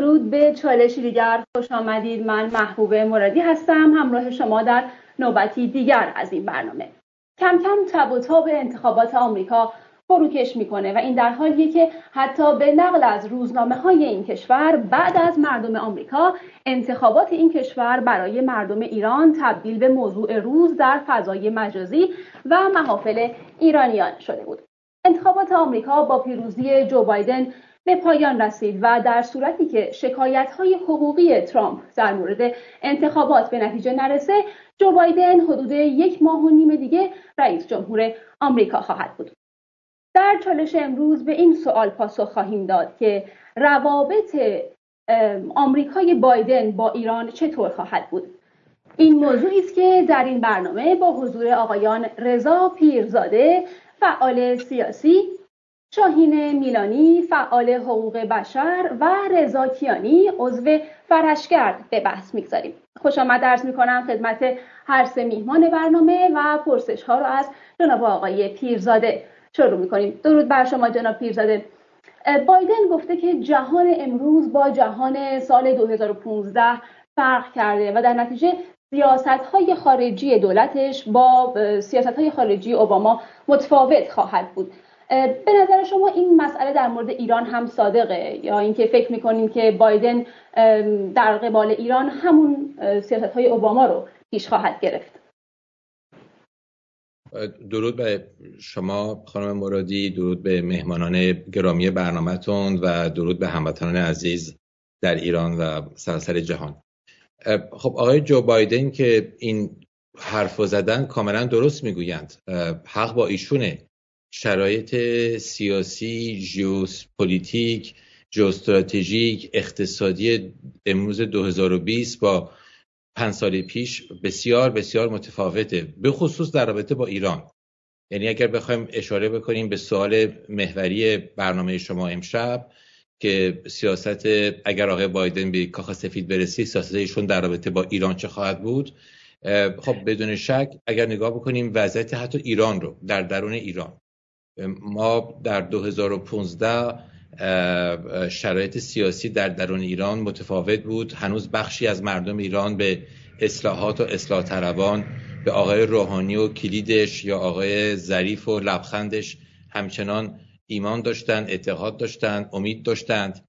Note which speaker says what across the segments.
Speaker 1: درود به چالشی دیگر، خوش آمدید. من محبوبه مرادی هستم، همراه شما در نوبتی دیگر از این برنامه. کم کم تب و تاب انتخابات آمریکا فروکش میکنه و این در حالیه که حتی به نقل از روزنامه‌های این کشور، بعد از مردم آمریکا انتخابات این کشور برای مردم ایران تبدیل به موضوع روز در فضای مجازی و محافل ایرانیان شده بود. انتخابات آمریکا با پیروزی جو بایدن به پایان رسید و در صورتی که شکایت‌های حقوقی ترامپ در مورد انتخابات به نتیجه نرسه، جو بایدن حدود 1.5 ماه دیگه رئیس جمهور آمریکا خواهد بود. در چالش امروز به این سوال پاسخ خواهیم داد که روابط آمریکای بایدن با ایران چطور خواهد بود. این موضوعی است که در این برنامه با حضور آقایان رضا پیرزاده، فعال سیاسی، شاهین میلانی، فعال حقوق بشر و رضا کیانی، عضو فرشگرد به بحث میگذاریم. خوش آمد عرض میکنم خدمت هر سه میهمان برنامه و پرسش ها رو از جناب آقای پیرزاده شروع میکنیم. درود بر شما جناب پیرزاده. بایدن گفته که جهان امروز با جهان سال 2015 فرق کرده و در نتیجه سیاست‌های خارجی دولتش با سیاست‌های خارجی اوباما متفاوت خواهد بود. به نظر شما این مسئله در مورد ایران هم صادقه یا اینکه فکر می‌کنیم که بایدن در قبال ایران همون سیاست‌های اوباما رو پیش خواهد گرفت؟
Speaker 2: درود به شما خانم مرادی، درود به مهمانان گرامی برنامه‌تون و درود به هموطنان عزیز در ایران و سراسر جهان. خب آقای جو بایدن که این حرفو زدن کاملا درست میگویند، حق با ایشونه. شرایط سیاسی، ژئوپلیتیک، ژئواستراتژیک، اقتصادی امروز 2020 با 5 سال پیش بسیار بسیار متفاوته، به خصوص در رابطه با ایران. یعنی اگر بخوایم اشاره بکنیم به سوال محوری برنامه شما امشب که سیاست اگر آقای بایدن به کاخ سفید برسه، سیاست ایشون در رابطه با ایران چه خواهد بود؟ خب بدون شک اگر نگاه بکنیم وضعیت حتی ایران رو در درون ایران، ما در 2015 شرایط سیاسی در درون ایران متفاوت بود. هنوز بخشی از مردم ایران به اصلاحات و اصلاح طلبان، به آقای روحانی و کلیدش یا آقای ظریف و لبخندش همچنان ایمان داشتند، اعتقاد داشتند، امید داشتند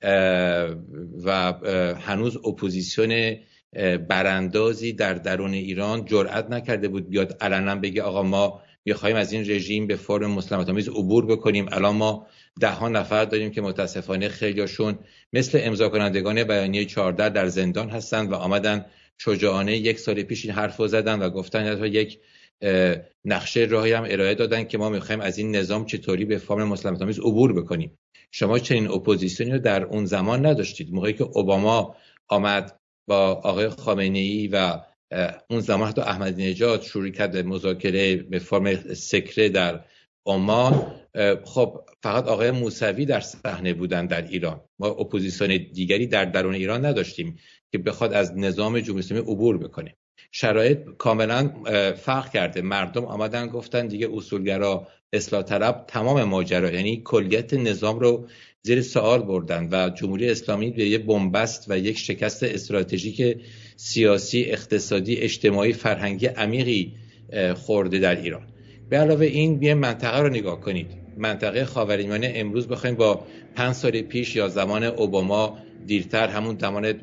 Speaker 2: و هنوز اپوزیسیون براندازی در درون ایران جرئت نکرده بود بیاد علنا بگه آقا ما می‌خوایم از این رژیم به فرم مسالمت‌آمیز عبور بکنیم. الان ما 10 نفر داریم که متاسفانه خیلیاشون مثل امضا کنندگان بیانیه 14 در زندان هستند و آمدن شجاعانه 1 سال پیش این حرفو زدن و گفتن حتی یک نقشه راهی هم ارائه دادن که ما می‌خوایم از این نظام چطوری به فرم مسالمت‌آمیز عبور بکنیم. شما چنین اپوزیسیونی رو در اون زمان نداشتید. موقعی که اوباما آمد با آقای خامنه‌ای و اون زمان حتی احمدی نژاد شروع کرد مذاکره به فرم سکره در عمان، خب فقط آقای موسوی در صحنه بودن در ایران. ما اپوزیسیون دیگری در درون ایران نداشتیم که بخواد از نظام جمهوری اسلامی عبور بکنه. شرایط کاملا فرق کرده. مردم آمدن گفتن دیگه اصولگرا، اصلاح طلب تمام ماجرا، یعنی کلیت نظام رو زیر سوال بردن و جمهوری اسلامی به یک بنبست و یک شکست استراتژیک سیاسی، اقتصادی، اجتماعی، فرهنگی عمیقی خورده در ایران. به علاوه این بیایم منطقه رو نگاه کنید. منطقه خاورمیانه امروز بخوایم با 5 سال پیش یا زمان اوباما دیرتر همون زمان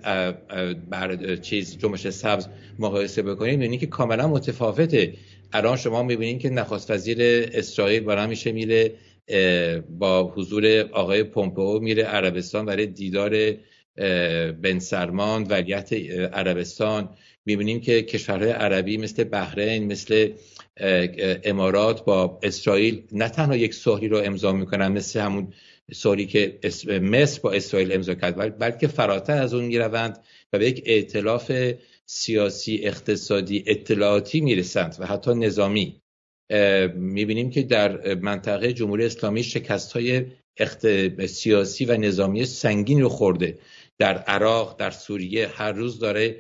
Speaker 2: جنبش سبز مقایسه بکنید، می‌بینید که کاملا متفاوته. الان شما می‌بینید که نخست وزیر اسرائیل برای میشه میره با حضور آقای پومپئو میره عربستان برای دیدار بن سلمان ولیعهد عربستان. می‌بینیم که کشورهای عربی مثل بحرین، مثل امارات با اسرائیل نه تنها یک صلحی رو امضا میکنن مثل همون صلحی که مصر با اسرائیل امضا کرد، بلکه فراتر از اون میروند و به یک ائتلاف سیاسی، اقتصادی، اطلاعاتی میرسند و حتی نظامی. میبینیم که در منطقه جمهوری اسلامی شکست‌های سیاسی و نظامی سنگین رو خورده. در عراق، در سوریه هر روز داره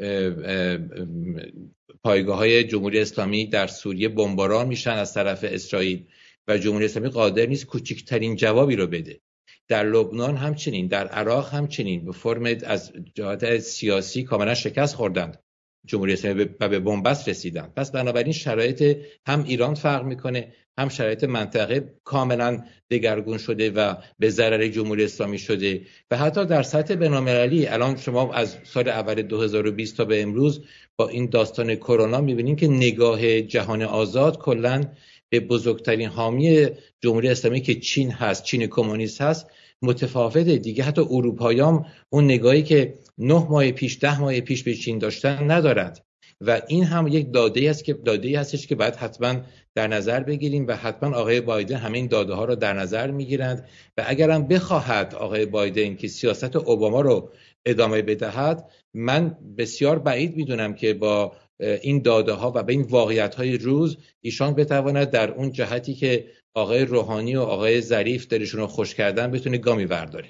Speaker 2: پایگاه‌های جمهوری اسلامی در سوریه بمباران میشن از طرف اسرائیل و جمهوری اسلامی قادر نیست کوچکترین جوابی رو بده. در لبنان همچنین، در عراق همچنین، به فرم از جهات سیاسی کاملا شکست خوردند جمهوری اسلامی و به بنبست رسیدند. پس بنابراین شرایط هم ایران فرق میکنه، هم شرایط منطقه کاملا دگرگون شده و به ضرر جمهوری اسلامی شده و حتی در سطح بین‌المللی الان شما از سال اول 2020 تا به امروز با این داستان کرونا میبینید که نگاه جهان آزاد کلا به بزرگترین حامی جمهوری اسلامی که چین هست، چین کمونیست هست، متفاوته دیگه. حتی اروپایی‌ها اون نگاهی که 9 ماه پیش 10 ماه پیش به چین داشتن ندارند و این هم یک داده‌ای هستش که باید حتما در نظر بگیریم و حتما آقای بایدن همه این داده ها رو در نظر میگیرند و اگرم بخواهد آقای بایدن که سیاست اوباما رو ادامه بدهد، من بسیار بعید میدونم که با این داده ها و به این واقعیت های روز ایشان بتواند در اون جهتی که آقای روحانی و آقای ظریف دلشون رو خوش کردن بتونه گامی برداره.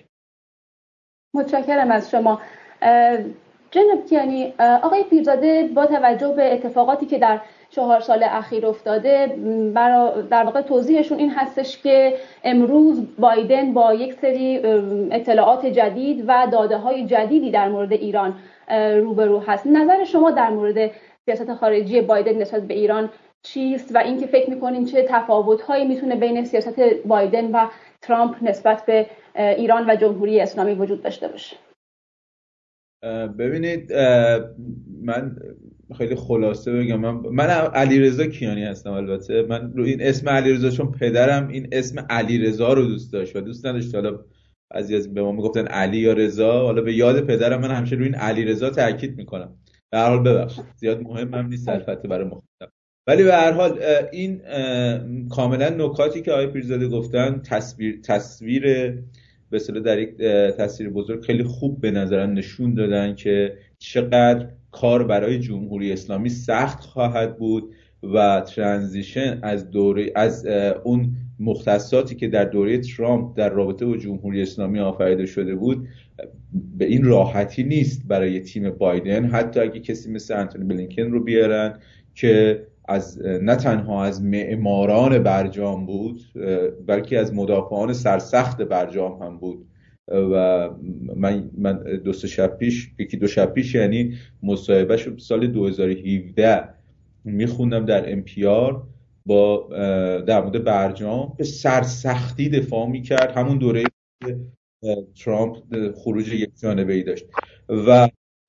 Speaker 1: متشکرم از شما جناب کیانی. آقای پیرزاده با توجه به اتفاقاتی که در 4 سال اخیر افتاده، در واقع توضیحشون این هستش که امروز بایدن با یک سری اطلاعات جدید و داده‌های جدیدی در مورد ایران روبرو هست. نظر شما در مورد سیاست خارجی بایدن نسبت به ایران چیست و اینکه فکر می‌کنین چه تفاوت‌هایی میتونه بین سیاست بایدن و ترامپ نسبت به ایران و جمهوری اسلامی وجود داشته باشه؟
Speaker 3: ببینید، من خیلی خلاصه بگم، من علیرضا کیانی هستم. البته من رو این اسم علیرضا، چون پدرم این اسم علیرضا رو دوست داشت و دوست نداشت حالا بعضی از به ما میگفتن علی یا رضا، حالا به یاد پدرم من همیشه روی این علیرضا تاکید میکنم. به هر حال ببخشید، زیاد مهمم نیست البته برای مخاطب، ولی به هر حال این کاملا نکاتی که آقای پیرزاده گفتن تصویر به اصطلاح در یک تصویر بزرگ خیلی خوب به نظرم نشون دادن که چقدر کار برای جمهوری اسلامی سخت خواهد بود و ترانزیشن از اون مختصاتی که در دوره ترامپ در رابطه با جمهوری اسلامی آفریده شده بود به این راحتی نیست برای تیم بایدن. حتی اگه کسی مثل انتونی بلینکن رو بیارن که نه تنها از معماران برجام بود بلکه از مدافعان سرسخت برجام هم بود و من یکی دو شب پیش یعنی مصاحبه شد سال 2017 میخوندم در NPR با در مورد برجام به سرسختی دفاع میکرد، همون دوره ترامپ خروج یک جانبه‌ای داشت و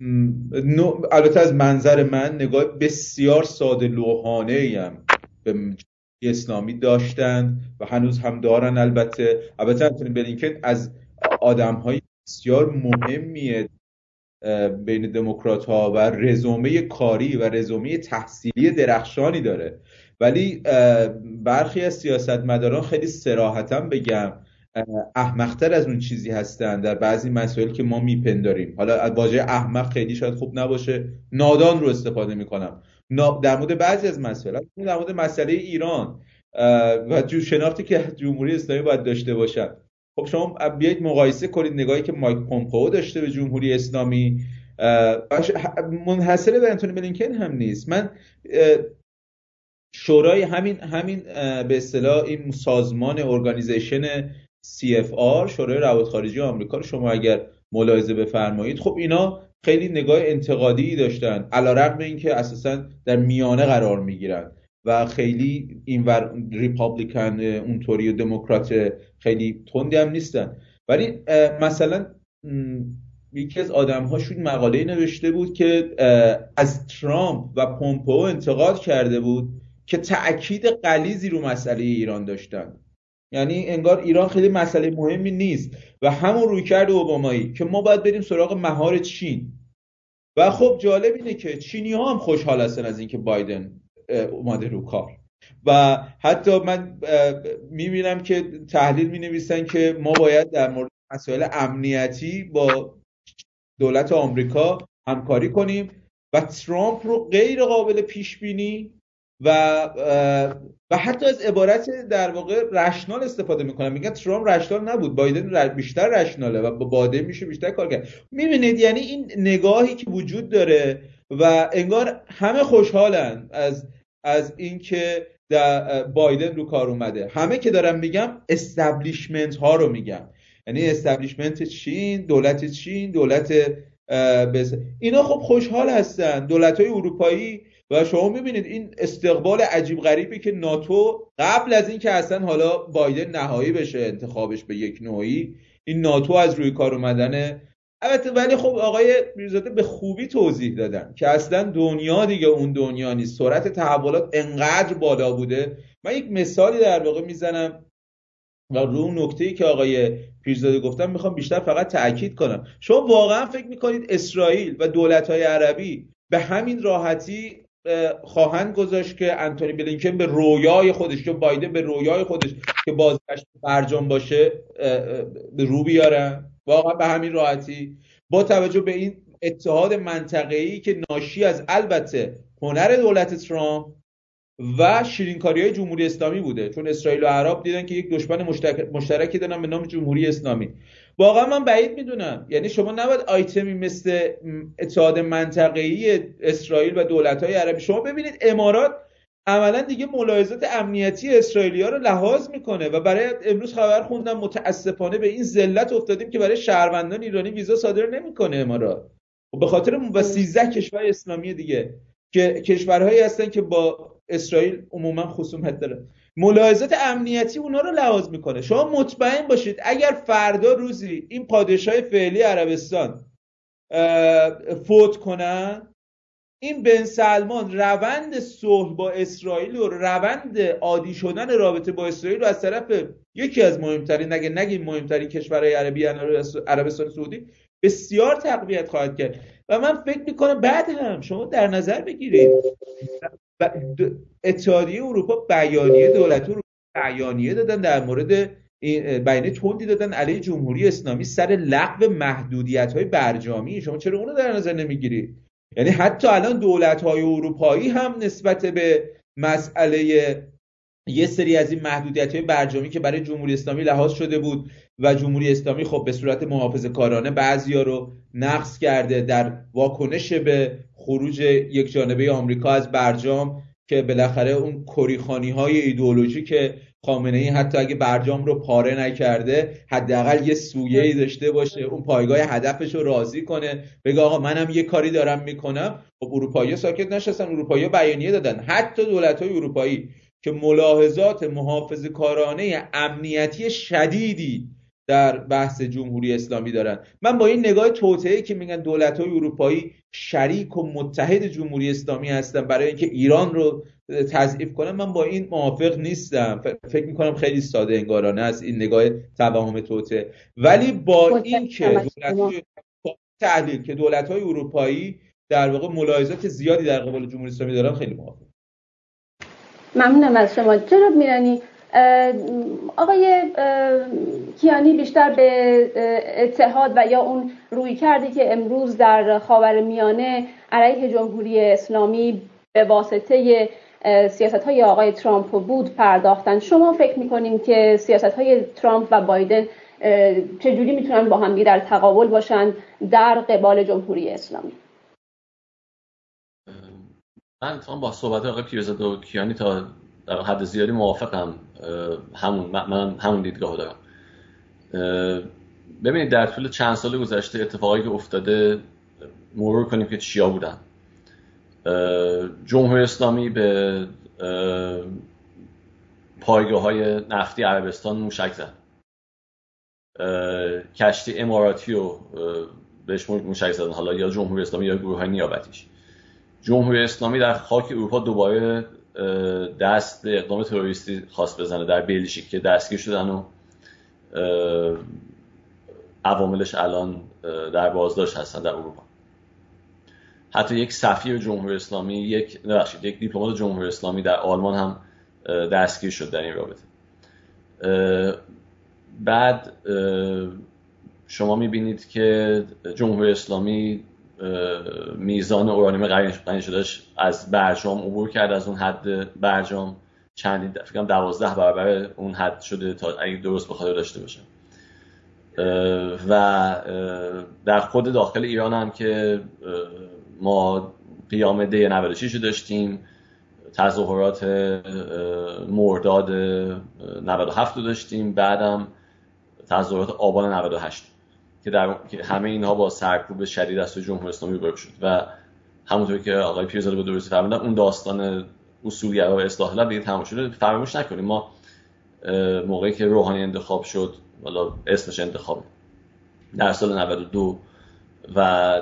Speaker 3: البته از منظر من نگاه بسیار ساده لوحانه‌ای هم به اسلامی داشتند و هنوز هم دارن. البته انتونی بلینکن از آدم‌های بسیار مهمیه بین دموکرات‌ها و رزومه کاری و رزومه تحصیلی درخشانی داره، ولی برخی از سیاستمداران خیلی صراحتاً بگم احمق‌تر از اون چیزی هستن در بعضی مسائل که ما میپنداریم. حالا واژه احمق خیلی شاید خوب نباشه، نادان رو استفاده میکنم در مورد بعضی از مسائل، در مورد مسئله ایران و شناختی که جمهوری اسلامی باید داشته باشن. خب شما بیایید مقایسه کنید نگاهی که مایک پومپئو داشته به جمهوری اسلامی، منحصر به انتونی بلینکن هم نیست. من شورای همین به اصطلاح این سازمان ارگانیزیشن CFR، شورای روابط خارجه آمریکا رو شما اگر ملاحظه بفرمایید، خب اینا خیلی نگاه انتقادی داشتن علیرغم اینکه اساسا در میانه قرار میگیرن و خیلی اینور ریپابلیکن اونطوری و دموکرات خیلی تندی هم نیستن. ولی مثلا یکی از آدم‌هاشون مقاله نوشته بود که از ترامپ و پومپئو انتقاد کرده بود که تأکید غلیظی رو مسئله ایران داشتن، یعنی انگار ایران خیلی مسئله مهمی نیست و همون رویکرد اوبامایی که ما باید بریم سراغ مهار چین. و خب جالب اینه که چینی‌ها هم خوشحال هستن از اینکه بایدن اومده رو کار و حتی من میبینم که تحلیل مینویسن که ما باید در مورد مسائل امنیتی با دولت آمریکا همکاری کنیم و ترامپ رو غیر قابل پیش بینی و حتی از عبارت در واقع رشنال استفاده میکنن، میگن ترامپ رشنال نبود، بایدن بیشتر رشناله و با بایدن میشه بیشتر کار کرد. میبینید یعنی این نگاهی که وجود داره و انگار همه خوشحالن از اینکه بایدن رو کار اومده. همه که دارم میگم استبلیشمنت ها رو میگم، یعنی استبلیشمنت چین، دولت چین، دولت اینا خب خوشحال هستن، دولت‌های اروپایی. و شما میبینید این استقبال عجیب غریبی که ناتو قبل از این که اصلا حالا بایدن نهایی بشه انتخابش به یک نوعی، این ناتو از روی کار اومدنه. البته ولی خب آقای میرزاده به خوبی توضیح دادن که اصلا دنیا دیگه اون دنیا نیست، سرعت تحولات انقدر بالا بوده. من یک مثالی در واقع میزنم و رو اون نکته‌ای که آقای پیرزاده گفتم میخوام بیشتر فقط تأکید کنم. شما واقعا فکر میکنید اسرائیل و دولت‌های عربی به همین راحتی خواهند گذاشت که انتونی بلینکن به رویای خودش، که بایدن به رویای خودش که بازگشت برجام باشه به رو بیارن؟ واقعا به همین راحتی؟ با توجه به این اتحاد منطقه‌ای که ناشی از البته هنر دولت ترامپ و شیرینکاری‌های جمهوری اسلامی بوده، چون اسرائیل و عرب دیدن که یک دشمن مشترکی دارن به نام جمهوری اسلامی. واقعا من بعید میدونم، یعنی شما نباید آیتمی مثل اتحاد منطقه‌ای اسرائیل و دولت‌های عربی، شما ببینید امارات عملا دیگه ملاحظات امنیتی اسرائیلی‌ها رو لحاظ میکنه و برای امروز خبر خوندم متاسفانه به این ذلت افتادیم که برای شهروندان ایرانی ویزا صادر نمیکنه امارات، و به خاطر و 13 کشور اسلامی دیگه که کشورهایی هستن که با اسرائیل عموما خصومت داره، ملاحظات امنیتی اونا رو لحاظ میکنه. شما مطمئن باشید اگر فردا روزی این پادشاه فعلی عربستان فوت کنن، این بن سلمان روند صلح با اسرائیل و روند عادی شدن رابطه با اسرائیل رو از طرف یکی از مهمترین، نگیم مهمترین کشورهای عربی عربستان سعودی بسیار تقویت خواهد کرد. و من فکر میکنم بعد هم شما در نظر بگیرید اتحادیه اروپا بیانیه، دولت اروپا بیانیه دادن در مورد بیانیه تندی دادن علیه جمهوری اسلامی سر لغو محدودیت‌های برجامی. شما چرا اونو در نظر نمیگیرید؟ یعنی حتی الان دولت‌های اروپایی هم نسبت به مسئله یه سری از این محدودیت‌های برجامی که برای جمهوری اسلامی لحاظ شده بود و جمهوری اسلامی خب به صورت محافظه‌کارانه بعضیا رو نقض کرده در واکنش به خروج یک جانبه آمریکا از برجام، که بالاخره اون کریخانی‌های ایدئولوژیک خامنه‌ای حتی اگه برجام رو پاره نکرده حداقل یه سویه‌ای داشته باشه، اون پایگاه هدفش رو راضی کنه، بگه آقا منم یه کاری دارم میکنم. خب اروپایی‌ها ساکت نشستن، اروپایی‌ها بیانیه دادن. حتی دولت‌های اروپایی که ملاحظات محافظه‌کارانه امنیتی شدیدی در بحث جمهوری اسلامی دارن. من با این نگاه توطئه‌ای که میگن دولت‌های اروپایی شریک و متحد جمهوری اسلامی هستن برای اینکه ایران رو تضعیف کنن، من با این موافق نیستم. فکر میکنم خیلی ساده انگارانه است این نگاه توهم توطئه. ولی با این که تحلیل که دولت‌های اروپایی در واقع ملاحظات زیادی در قبال جمهوری اسلامی دارن، خیلی موافقم.
Speaker 1: ممنونم از شما جناب میرانی. آقای کیانی بیشتر به اتحاد و یا اون رویکردی که امروز در خاورمیانه علیه جمهوری اسلامی به واسطه سیاست‌های آقای ترامپ بود پرداختن. شما فکر می‌کنین که سیاست‌های ترامپ و بایدن چجوری میتونن با هم در تقابل باشن در قبال جمهوری اسلامی؟
Speaker 4: من با صحبت آقای پیرزاده و کیانی تا در حد زیادی موافقم. من همون دیدگاه دارم. ببینید در طول چند سال گذشته اتفاقایی که افتاده مرور کنیم که چیا بودن. جمهوری اسلامی به پایگاه‌های نفتی عربستان موشک زد. کشتی اماراتی رو بهش موشک زدن، حالا یا جمهوری اسلامی یا گروه‌های نیابتیش. جمهوری اسلامی در خاک اروپا دوباره دست به اقدام تروریستی خواست بزنه در بلژیک که دستگیر شدن و عواملش الان در بازداشت هستن در اروپا. حتی یک سفیر جمهوری اسلامی، یک دیپلمات جمهوری اسلامی در آلمان هم دستگیر شد در این رابطه. بعد شما میبینید که جمهوری اسلامی میزان اورانیوم غنی شدهش از برجام عبور کرد، از اون حد برجام چندین فکر کنم 12 برابر اون حد شده تا اگه درست بخاطر داشته باشم. و در خود داخل ایران هم که ما قیام دی 96 داشتیم، تظاهرات مرداد 97 رو داشتیم، بعدم تظاهرات آبان 98 که همه اینها با سرکوب شدید از سوی جمهوری اسلامی روبرو شد و همونطور که آقای پیرزاده به درستی فرمودن اون داستان اصولگرا و اصلاح طلب دیگه تموم شده. فراموش نکنیم ما موقعی که روحانی انتخاب شد، والا اسمش انتخابه، در سال 92 و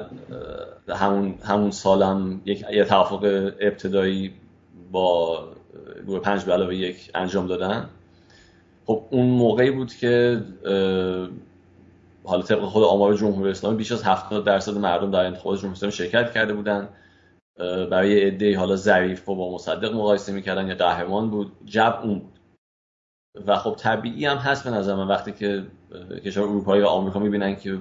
Speaker 4: همون سالم یه توافق ابتدایی با گروه 5+1 انجام دادن. خب اون موقعی بود که حالا طبق خود آمار جمهوری اسلامی بیش از 70% مردم در انتخابات جمهوری اسلامی شرکت کرده بودن. برای عده‌ای حالا ظریف و با مصدق مقایسه می‌کردن یا قهرمان بود، جب اون بود. و خب طبیعی هم هست به نظر من وقتی که کشور اروپایی و آمریکا می‌بینن که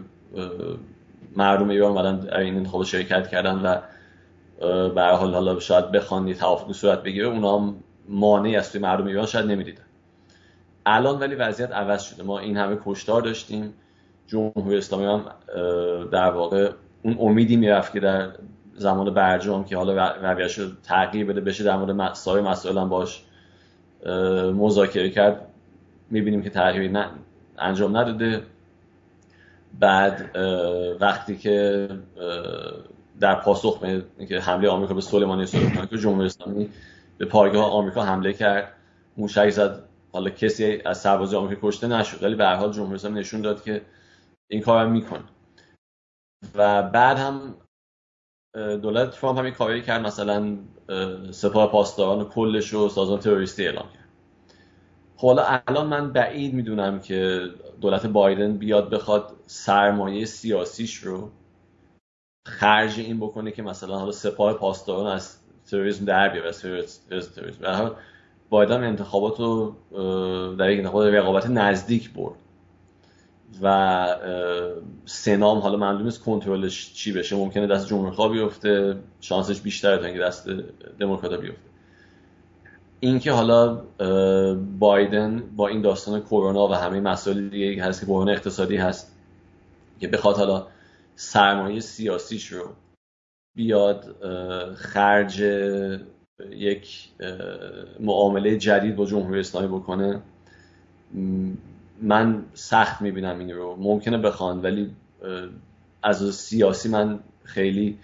Speaker 4: مردم ایران اومدن در این انتخابات شرکت کردن و به هر حال حالا شاید بخوان یه توافقی صورت بگیره، اونا هم مانعی از توی مردم ایران شاید نمی‌دیدن. الان ولی وضعیت عوض شده. ما این همه کشتار داشتیم. جمهوری اسلامی هم در واقع اون امیدی میرفت که در زمان برجام که حالا رویش رو تغییر بده بشه در مورد مسائل هم باش مذاکره کرد، میبینیم که تغییری انجام نداده. بعد وقتی که در پاسخ به اینکه حمله آمریکا به سلیمانی که جمهوری اسلامی به پایگاه آمریکا حمله کرد، موشک زد، حالا کسی از سربازای آمریکا کشته نشد، ولی به هر حال جمهوری اسلامی نشون داد که این کارو میکنه. و بعد هم دولت ترامپ هم این کاری کرد، مثلا سپاه پاسداران کلش رو سازمان تروریستی اعلام کرد. خب حالا الان من بعید میدونم که دولت بایدن بیاد بخواد سرمایه سیاسیش رو خرج این بکنه که مثلا حالا سپاه پاسداران از تروریسم در بیاره، از تروریسم. به هر حال بایدن انتخابات رو در یک انتخابات رقابت نزدیک برد و سنام حالا معلوم نیست کنترلش چی بشه، ممکنه دست جمهوری‌خواه بیفته، شانسش بیشتره تا اینکه دست دموکرات‌ها بیفته. اینکه حالا بایدن با این داستان کرونا و همه مسائل دیگه که هست که بحران اقتصادی هست که بخواد حالا سرمایه سیاسیش رو بیاد خرج یک معامله جدید با جمهوری اسلامی بکنه، من سخت میبینم این رو. ممکنه بخوان، ولی از سیاسی من خیلی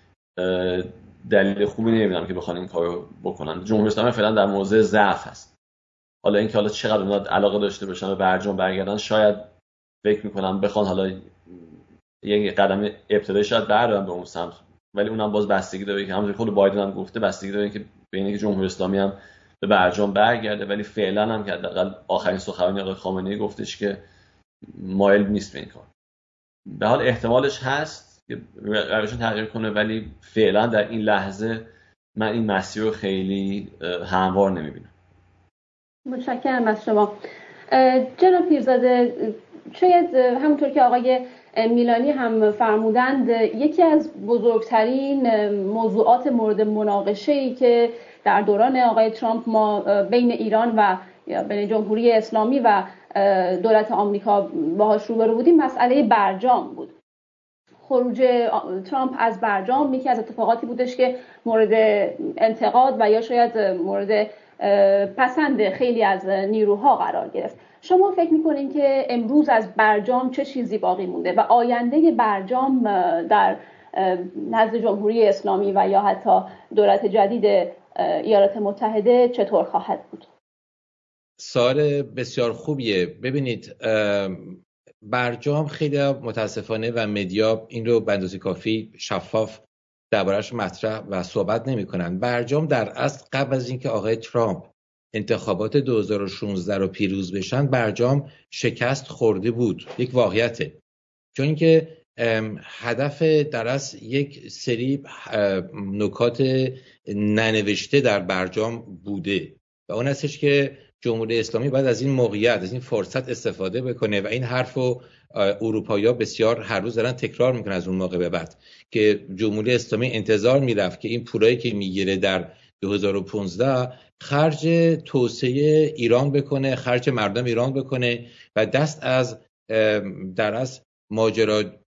Speaker 4: دلیل خوبی نمیبینم که بخوان این کار رو بکنن. جمهوری اسلامی فعلا در موضع ضعف هست. حالا اینکه حالا چقدر اونا علاقه داشته باشن به برجام برگردن، شاید فکر میکنم بخوان حالا یک قدم ابتدایی شاید بردارن به اون سمت، ولی اونم باز بستگی داره که همونطور خود بایدن هم گفته، بستگی داره که ببینه که جمهوری اسلامی هم به برجام برگرده. ولی فعلا هم که حداقل آخرین سخنرانی آقای خامنه‌ای گفتش که مایل نیست به این کار. به حال احتمالش هست که روشون تغییر کنه، ولی فعلا در این لحظه من این مسیر رو خیلی هموار نمیبینم.
Speaker 1: متشکرم از شما جناب پیرزاده. شاید همونطور که آقای میلانی هم فرمودند، یکی از بزرگترین موضوعات مورد مناقشه‌ای که در دوران آقای ترامپ ما بین ایران و بین جمهوری اسلامی و دولت آمریکا باهاش روبرو بودیم مسئله برجام بود. خروج ترامپ از برجام یکی از اتفاقاتی بودش که مورد انتقاد و یا شاید مورد پسند خیلی از نیروها قرار گرفت. شما فکر می‌کنید که امروز از برجام چه چیزی باقی مونده و آینده برجام در نزد جمهوری اسلامی و یا حتی دولت جدید ایالات متحده چطور خواهد بود؟
Speaker 2: سوال بسیار خوبیه. ببینید، برجام خیلی متاسفانه و مدیا این رو به اندازه کافی شفاف درباره‌اش مطرح و صحبت نمی‌کنن. برجام در اصل قبل از اینکه آقای ترامپ انتخابات 2016 رو پیروز بشن، برجام شکست خورده بود. یک واقعیته. چون اینکه هدف در اصل یک سری نکات ننوشته در برجام بوده و اون هستش که جمهوری اسلامی باید از این موقعیت، از این فرصت استفاده بکنه و این حرفو اروپایی‌ها بسیار هر روز دارن تکرار میکنن از اون موقع به بعد که جمهوری اسلامی انتظار میرفت که این پولایی که میگیره در 2015 خرج توسعه ایران بکنه، خرج مردم ایران بکنه و دست از در از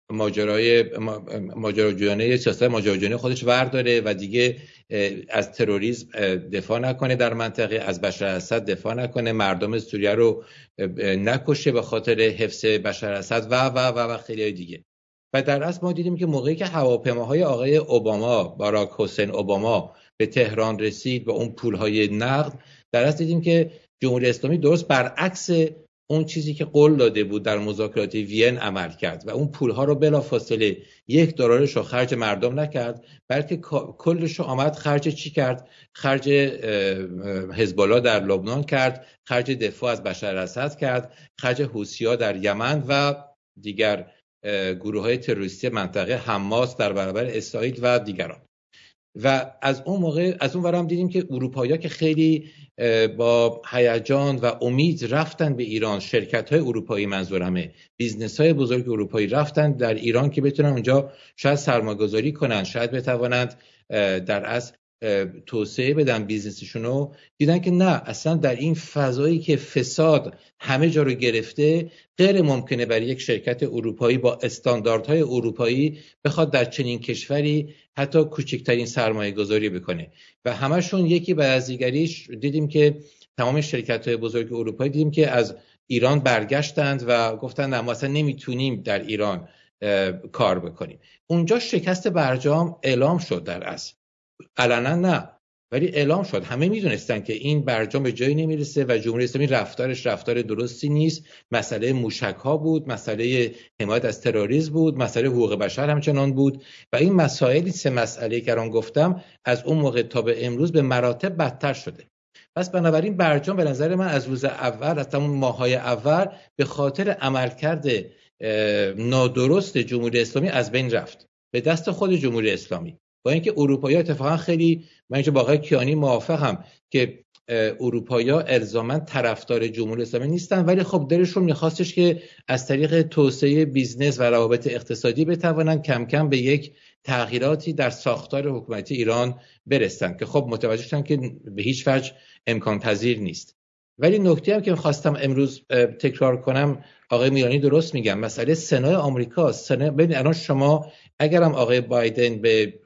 Speaker 2: ماجراجویانه سیاست ماجراجویانه خودش ورداره و دیگه از تروریسم دفاع نکنه در منطقه، از بشار اسد دفاع نکنه، مردم سوریه رو نکشه به خاطر حفظ بشار اسد و خیلی دیگه. و در اصل ما دیدیم که موقعی که هواپیماهای آقای اوباما، باراک حسین اوباما به تهران رسید و اون پولهای نقد، در اصل دیدیم که جمهوری اسلامی درست برعکس اون چیزی که قول داده بود در مذاکرات وین عمل کرد و اون پولها رو بلافاصله $1 رو خرج مردم نکرد، بلکه کلش رو آمد خرج چی کرد؟ خرج حزب الله در لبنان کرد، خرج دفاع از بشار اسد کرد، خرج حوثی‌ها در یمن و دیگر گروه‌های تروریستی منطقه، حماس در برابر اسرائیل و دیگران. و از اون موقع از اون ورم دیدیم که اروپایی‌ها که خیلی با هیجان و امید رفتن به ایران، شرکت‌های اروپایی منظورمه، بیزنس‌های بزرگ اروپایی رفتن در ایران که بتونن اونجا شاید سرمایه‌گذاری کنن، شاید بتوانند در اصل توسعه بدن بیزنسشونو، دیدن که نه، اصلا در این فضایی که فساد همه جا رو گرفته غیر ممکنه برای یک شرکت اروپایی با استانداردهای اروپایی بخواد در چنین کشوری حتی کوچکترین سرمایه گذاری بکنه. و همشون یکی بعد از دیگریش دیدیم که تمام شرکت‌های بزرگ اروپایی دیدیم که از ایران برگشتند و گفتند نه، ما اصلا نمیتونیم در ایران کار بکنیم. اونجا شکست برجام اعلام شد، در اصل علنا نه، ولی اعلام شد. همه میدونستن که این برجام به جایی نمیرسه و جمهوری اسلامی رفتارش رفتار درستی نیست. مسئله موشک‌ها بود، مسئله حمایت از تروریسم بود، مسئله حقوق بشر همچنان بود و این مسائل، سه مسئله که الان گفتم، از اون موقع تا به امروز به مراتب بدتر شده. پس بنابراین برجام به نظر من از روز اول، از همون ماه‌های اول، به خاطر عملکرد نادرست جمهوری اسلامی از بین رفت به دست خود جمهوری اسلامی. با اینکه اروپایی‌ها اتفاقا خیلی، من اینجا با آقای کیانی موافقم که اروپایی‌ها الزاماً طرفدار جمهوری اسلامی نیستن، ولی خب دلشون می‌خواستش که از طریق توسعه بیزنس و روابط اقتصادی بتوانن کم کم به یک تغییراتی در ساختار حکومتی ایران برسن که خب متوجه شدن که به هیچ وجه امکان پذیر نیست. ولی نکته هم که می‌خواستم امروز تکرار کنم، آقای میرانی درست میگم، مسئله سنای آمریکا. ببین الان شما اگرم آقای بایدن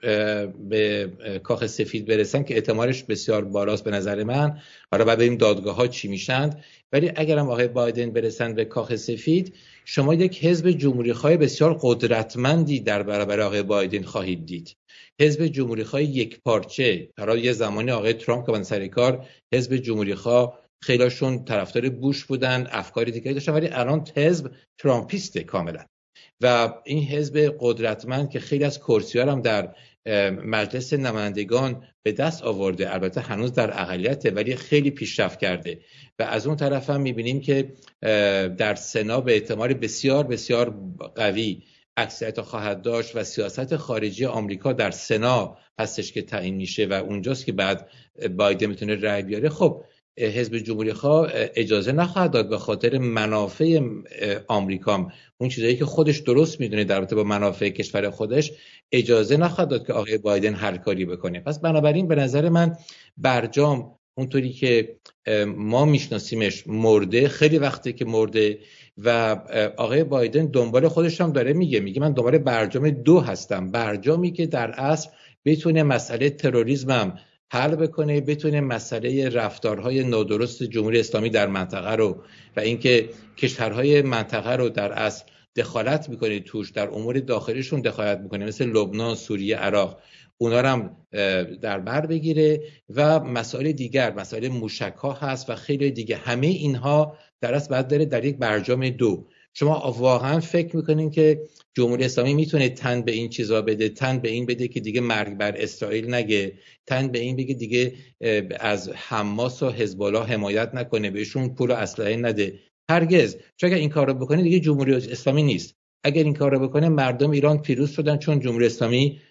Speaker 2: به کاخ سفید برسن که احتمالش بسیار بالاست به نظر من، حالا بعد ببینیم دادگاه‌ها چی میشند، ولی اگرم آقای بایدن برسن به کاخ سفید، شما یک حزب جمهوری‌خواه بسیار قدرتمندی در برابر آقای بایدن خواهید دید. حزب جمهوری‌خواه یک پارچه. حالا یه زمانی آقای ترامپ که من سر کار، حزب جمهوری‌خواه خیلیشون طرفدار بوش بودن، افکاری دیگری داشتن، ولی الان حزب ترامپیسته کاملا. و این حزب قدرتمند که خیلی از کرسی‌ها هم در مجلس نمایندگان به دست آورده، البته هنوز در اقلیته ولی خیلی پیشرفت کرده، و از اون طرف هم می‌بینیم که در سنا به احتمال بسیار بسیار قوی اکثریت خواهد داشت و سیاست خارجی آمریکا در سنا هستش که تعیین میشه و اونجاست که بعد بایدن میتونه رأی بیاره. خب حزب جمهوری‌خواه اجازه نخواهد داد به خاطر منافع آمریکا، اون چیزایی که خودش درست میدونه در رابطه با منافع کشور خودش، اجازه نخواهد داد که آقای بایدن هر کاری بکنه. پس بنابراین به نظر من برجام اونطوری که ما میشناسیمش مرده، خیلی وقته که مرده و آقای بایدن دنبال خودش هم داره میگه من دنبال برجام 2 هستم، برجامی که در اصل بتونه مسئله تروریسم حل بکنه، بتونه مسئله رفتارهای نادرست جمهوری اسلامی در منطقه رو و اینکه کشورهای منطقه رو در اصل دخالت میکنه توش، در امور داخلیشون دخالت میکنه، مثل لبنان، سوریه، عراق، اونا رو هم در بر بگیره و مسائل دیگر، مسائل موشک‌ها هست و خیلی دیگه. همه اینها در اصل باید داره در یک برجام 2. شما واقعا فکر میکنین که جمهوری اسلامی میتونه تن به این چیزا بده، تن به این بده که دیگه مرگ بر اسرائیل نگه، تن به این بگه دیگه از حماس و حزب الله حمایت نکنه، بهشون پول و اسلحه نده؟ هرگز. چون اگر این کارو بکنه دیگه جمهوری اسلامی نیست. اگر این کارو بکنه مردم ایران پیروز شدن، چون جمهوری اسلامی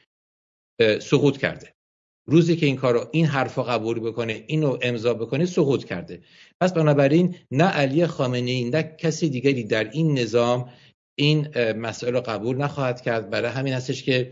Speaker 2: سقوط کرده. روزی که این حرفا قبول بکنه، اینو امضا بکنه، سقوط کرده. پس بنابراین نه علی خامنه‌ای نه کسی دیگری در این نظام این مسئله رو قبول نخواهد کرد. برای همین هستش که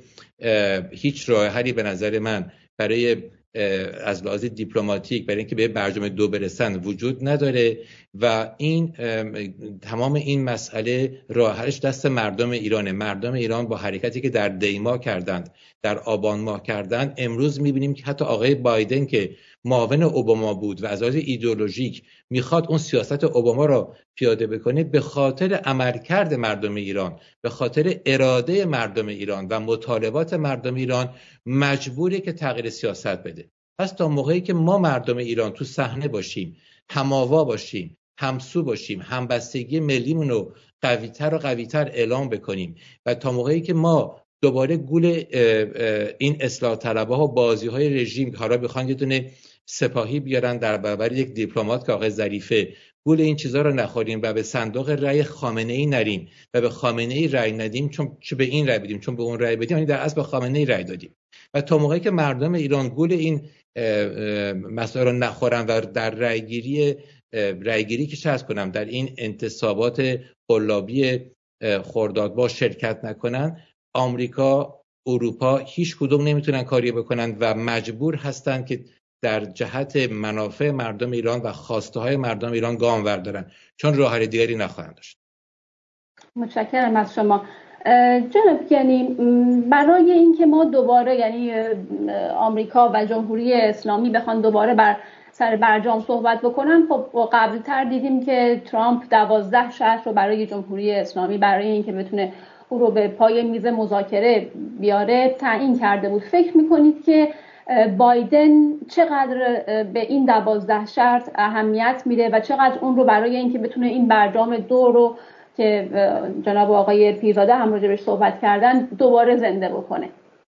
Speaker 2: هیچ راه حلی به نظر من برای از لحاظ دیپلماتیک برای اینکه به برجام 2 برسن وجود نداره و این تمام این مسئله راه حلش دست مردم ایرانه. مردم ایران با حرکتی که در دی ماه کردند، در آبان ماه کردند، امروز می‌بینیم که حتی آقای بایدن که معاون اوباما بود و از لحاظ ایدئولوژیک میخواد اون سیاست اوباما را پیاده بکنه، به خاطر عملکرد مردم ایران، به خاطر اراده مردم ایران و مطالبات مردم ایران مجبوره که تغییر سیاست بده. پس تا موقعی که ما مردم ایران تو صحنه باشیم، هم‌آوا باشیم، همسو باشیم، همبستگی ملیمون رو قوی‌تر و قوی‌تر اعلام بکنیم و تا موقعی که ما دوباره گول این اصلاح طلبها و بازی‌های رژیم که حالا بخوان یه دونه سپاهی بیارن در برابر یک دیپلمات که آقای ظریفه، گول این چیزا رو نخوریم و به صندوق رأی خامنه‌ای نریم و به خامنه‌ای رأی ندیم، چون به این رأی بدیم، چون به اون رأی بدیم، یعنی در اصل به خامنه‌ای رأی دادیم. و تا موقعی که مردم ایران گول این مسائل رو نخورن و در رأیگیری که چرس کنم در این انتصابات قلابی خرداد با شرکت نکنن، آمریکا، اروپا هیچ کدوم نمیتونن کاری بکنن و مجبور هستن که در جهت منافع مردم ایران و خواسته های مردم ایران گام بردارن، چون راه حل دیگری نخواهند داشت.
Speaker 1: متشکرم از شما جناب. یعنی برای اینکه ما دوباره، یعنی آمریکا و جمهوری اسلامی بخوان دوباره بر سر برجام صحبت بکنن، خب قبلتر دیدیم که ترامپ 12 شرط رو برای جمهوری اسلامی برای اینکه بتونه او رو به پای میز مذاکره بیاره تعیین کرده بود. فکر میکنید که بایدن چقدر به این 12 شرط اهمیت میده و چقدر اون رو برای اینکه بتونه این برجام 2 رو که جناب آقای پیرزاده هم راجعش صحبت کردن دوباره زنده بکنه؟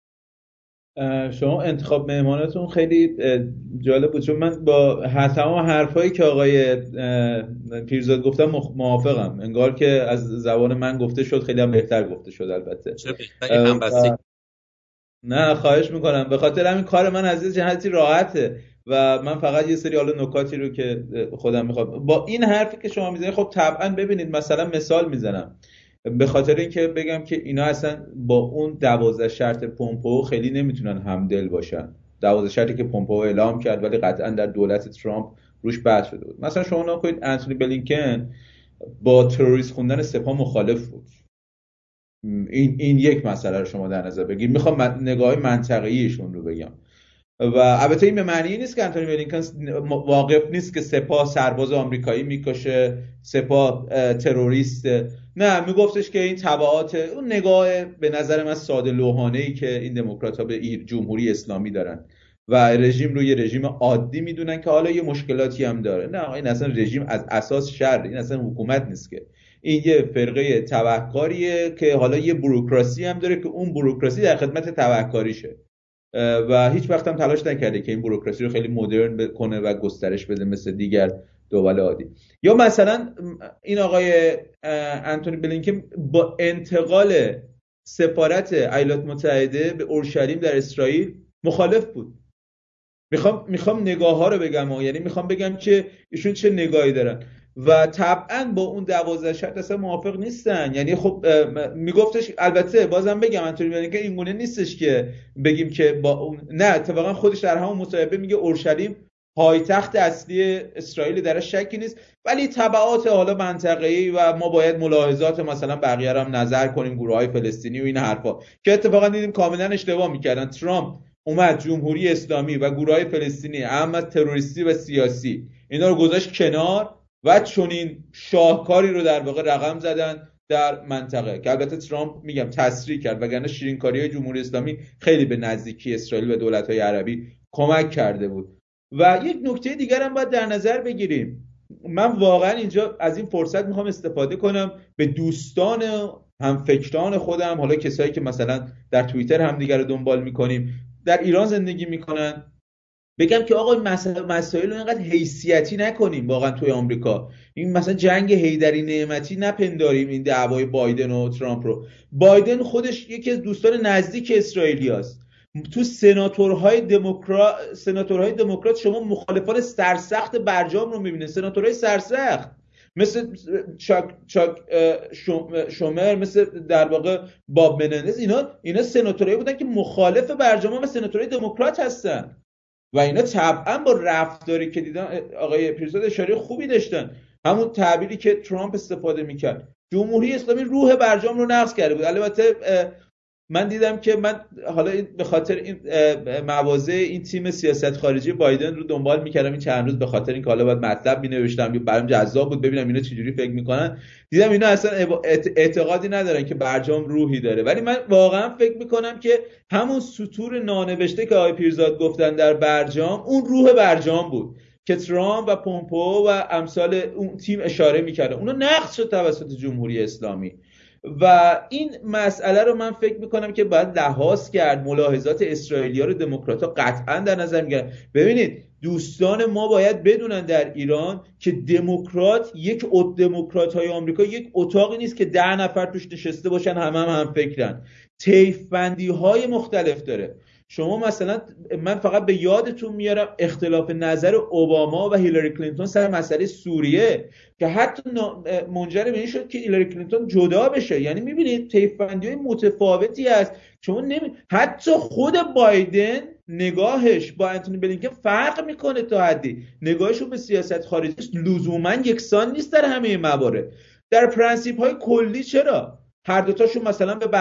Speaker 3: شما انتخاب مهمانتون خیلی جالب بود، چون من با تمام حرفایی که آقای پیرزاده گفتم موافقم. انگار که از زبان من گفته شد خیلی هم بهتر گفته شد. البته نه خواهش میکنم، به خاطر همین کار من از این جهتی راحته و من فقط یه سری حالا نکاتی رو که خودم میخوام با این حرفی که شما میزنید. خب طبعا ببینید، مثلا مثال میزنم به خاطر اینکه بگم که اینا اصلا با اون 12 شرط پومپئو خیلی نمیتونن همدل باشن. 12 شرطی که پومپئو اعلام کرد ولی قطعا در دولت ترامپ روش بحث شده بود. مثلا شما نکنید انتونی بلینکن با تروریست خوندن سپاه مخالف بود. این یک مسئله رو شما در نظر بگیرید. میخوام نگاه منطقی‌ایشون رو بگم و البته این به معنی نیست که انتونی بلینکن واقف نیست که سپاه سرباز آمریکایی میکشه، سپاه تروریست. نه، میگفتش که این تبعات اون نگاه به نظر من ساده لوحانه‌ای که این دموکرات‌ها به جمهوری اسلامی دارن و رژیم رو یه رژیم عادی میدونن که حالا یه مشکلاتی هم داره. نه، این اصلا رژیم از اساس شر، این اصلا حکومت نیست که، این یه فرقه تبهکاریه که حالا یه بوروکراسی هم داره که اون بوروکراسی در خدمت تبهکاریشه و هیچ وقت هم تلاش نکرده که این بوروکراسی رو خیلی مدرن بکنه و گسترش بده مثل دیگر دول عادی. یا مثلا این آقای انتونی بلینکن با انتقال سفارت ایالات متحده به اورشلیم در اسرائیل مخالف بود. میخوام نگاه ها رو بگم، یعنی میخوام بگم که ایشون چه نگاهی دارن و طبعا با اون 12 شرط اصلا موافق نیستن. یعنی خب میگفتش، البته بازم بگم انتونی بلینکن این گونه نیستش که بگیم که با اون، نه، اتفاقا خودش در همون مصاحبه میگه اورشلیم پایتخت اصلی اسرائیل، درش شکی نیست، ولی تبعات حالا منطقه‌ای و ما باید ملاحظات مثلا بقیه رو هم نظر کنیم، گروه‌های فلسطینی و این حرفا که اتفاقا دیدیم کاملا اشتباه میکردن. ترامپ اومد جمهوری اسلامی و گروه‌های فلسطینی، هم از تروریستی و سیاسی، اینا رو گذاشت کنار و چنین شاهکاری رو در واقع رقم زدن در منطقه که البته ترامپ میگم تسریع کرد، وگرنه شیرینکاری‌های جمهوری اسلامی خیلی به نزدیکی اسرائیل و دولت‌های عربی کمک کرده بود. و یک نکته دیگر هم باید در نظر بگیریم. من واقعا اینجا از این فرصت میخوام استفاده کنم به دوستان هم فکران خودم، حالا کسایی که مثلا در توییتر هم دیگر رو دنبال میکنیم، در ایران زندگی میکنن، بگم که آقا مسائل رو اینقدر حیثیتی نکنیم. واقعا توی آمریکا این مثلا جنگ حیدری نعمتی نپنداریم، این دعوای بایدن و ترامپ رو. بایدن خودش یکی از دوستان نزدیک اسرائیلیاست. تو سناتورهای دموکرات شما مخالفان سرسخت برجام رو میبینید، سناتورهای سرسخت مثل چاک شومر، مثل در واقع باب منندز، اینا سناتورایی بودن که مخالف برجام و سناتورهای دموکرات هستن و اینا طبعا با رفتاری که دیدن آقای پیرزاده اشاره خوبی داشتن. همون تعبیری که ترامپ استفاده میکرد. جمهوری اسلامی روح برجام رو نقض کرده بود. البته من دیدم که من حالا به خاطر این مواضع این تیم سیاست خارجی بایدن رو دنبال میکردم این چند روز، به خاطر این که حالا باید مطلب مینوشتم، برام جذاب بود ببینم اینا چجوری فکر میکنن. دیدم اینا اصلا اعتقادی ندارن که برجام روحی داره، ولی من واقعا فکر میکنم که همون سطور نانوشته که آقای پیرزاد گفتن در برجام، اون روح برجام بود که ترامپ و پومپو و امثال اون تیم اشاره میکردن. اونا نقض شد توسط جمهوری اسلامی و این مسئله رو من فکر میکنم که باید لحاظ کرد. ملاحظات اسرائیلی‌ها رو دموکرات‌ها قطعا در نظر میگیرن. ببینید دوستان ما باید بدونن در ایران که دموکرات دموکرات‌های آمریکا یک اتاقی نیست که 10 نفر توش نشسته باشن هم فکرن. طیف‌بندی‌های مختلف داره. شما مثلا من فقط به یادتون میارم اختلاف نظر اوباما و هیلاری کلینتون سر مسئله سوریه که حتی منجر به این شد که هیلاری کلینتون جدا بشه. یعنی میبینید طیف‌بندی‌های متفاوتی هست. شما حتی خود بایدن نگاهش با انتونی بلینکن فرق میکنه تا حدی. نگاهشون به سیاست خارجیش لزوما یکسان نیست در همه موارد. در پرنسیپ‌های کلی چرا هر دوتاشون مثلا به